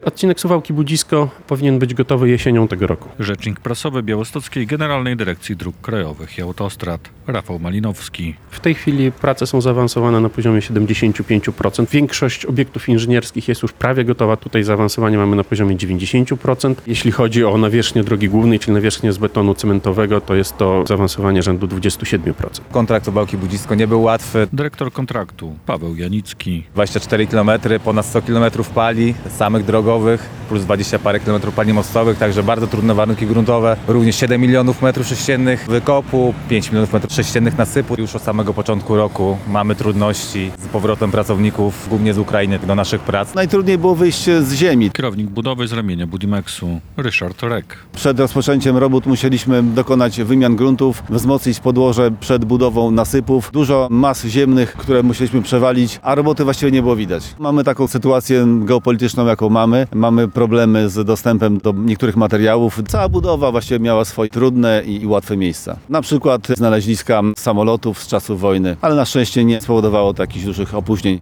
Odcinek Suwałki-Budzisko powinien być gotowy jesienią tego roku. Rzecznik prasowy Białostockiej Generalnej Dyrekcji Dróg Krajowych i Autostrad Rafał Malinowski. W tej chwili prace są zaawansowane na poziomie 75%. Większość obiektów inżynierskich jest już prawie gotowa. Tutaj zaawansowanie mamy na poziomie 90%. Jeśli chodzi o nawierzchnię drogi głównej, czyli nawierzchnię z betonu cementowego, to jest to zaawansowanie rzędu 27%. Kontrakt Suwałki-Budzisko nie był łatwy. Dyrektor kontraktu Paweł Janicki. 24 km, ponad 100 km pali samych drogowych, plus 20 parę kilometrów pali mostowych, także bardzo trudne warunki gruntowe. Również 7 milionów metrów sześciennych wykopu, 5 milionów metrów sześciennych nasypu. Już od samego początku roku mamy trudności z powrotem pracowników, głównie z Ukrainy, do naszych prac. Najtrudniej było wyjść z ziemi. Kierownik budowy z ramienia Budimexu Ryszard Rek. Przed rozpoczęciem robót musieliśmy dokonać wymian gruntów, wzmocnić podłoże przed budową nasypów. Dużo mas ziemnych, które musieliśmy przewalić, a roboty właściwie nie było widać. Mamy taką sytuację geopolityczną, jaką mamy. Mamy problemy z dostępem do niektórych materiałów. Cała budowa właściwie miała swoje trudne i łatwe miejsca. Na przykład znaleziska samolotów z czasów wojny, ale na szczęście nie spowodowało to jakichś dużych opóźnień.